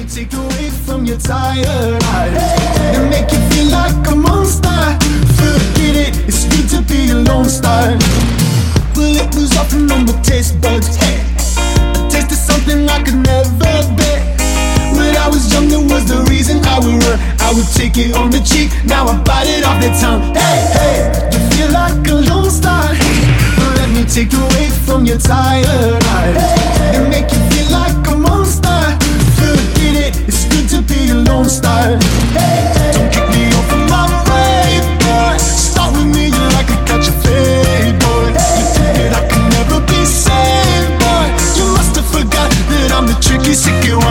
take away from your tired eyes and make you feel like a monster. Forget it, it's good to be a lone star. Well, it was often on my taste buds. Hey, I tasted something I could never be. When I was young, it was the reason I would run. I would take it on the cheek, now I bite it off the tongue. Hey, hey, you feel like a lone star. Let me take away from your tired eyes and make you feel like a monster. Forget it, it's good to be a lone star. Don't kick me off of my way, boy. Start with me, you like I got your fade, boy. You think that I can never be saved, boy. You must have forgot that I'm the tricky, sick one.